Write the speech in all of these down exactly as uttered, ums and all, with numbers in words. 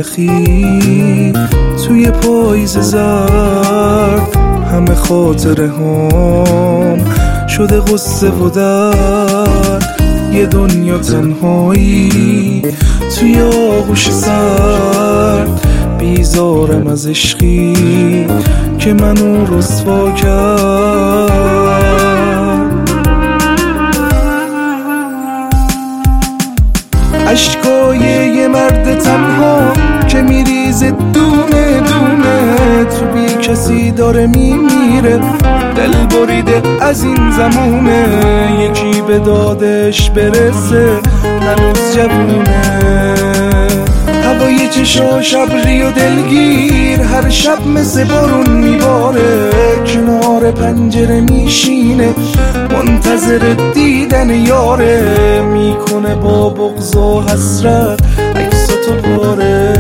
تلخی توی پاییز زرد، همه خاطره هم شده غصه و درد. یه دنیا تنهایی توی آغوش سرد، بیزارم از عشقی که منو رسوا کرد. اشکای یه مرد تنها که میریزه دونه دونه، تو بی کسی داره میمیره، دل بریده از این زمونه. یکی به دادش برسه هنوز جوونه. هوای چشاش ابری و دلگیر، هر شب مثل بارون میباره، کنار پنجره میشینه منتظر دیدن یاره. میکنه با بغض و حسرت عکساتو پاره.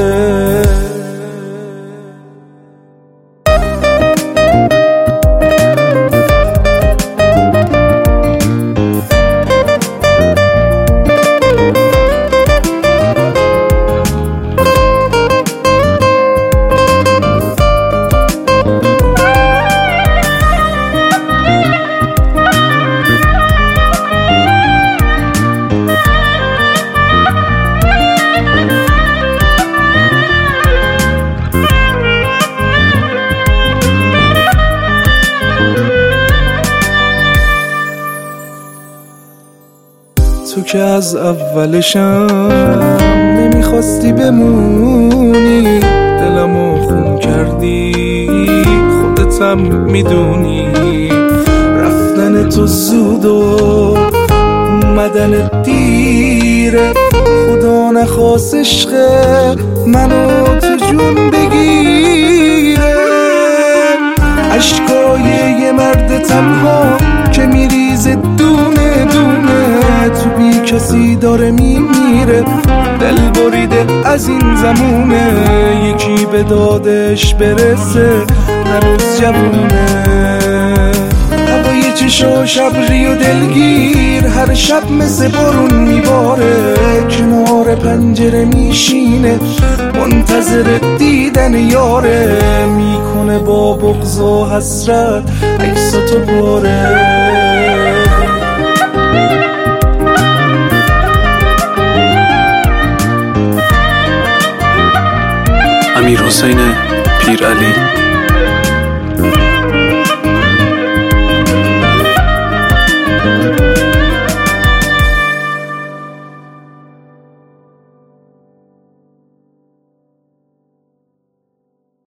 تو که از اولشم نمیخواستی بمونی، دلمو خون کردی خودتم میدونی. رفتن تو زود و اومدن دیره، خدا نخواست عشق منو تو جون بگیره. اشکای یه مرد تنها که میریزه دونه دونه، تو بی کسی داره میمیره، دل بریده از این زمونه. یکی به دادش برسه هنوز جوونه. هوای چشاش ابری و دلگیر، هر شب مثل بارون میباره، کنار پنجره میشینه منتظر دیدن یاره. میکنه با بغض و حسرت عکساتو پاره. امیرحسین پیرعلی.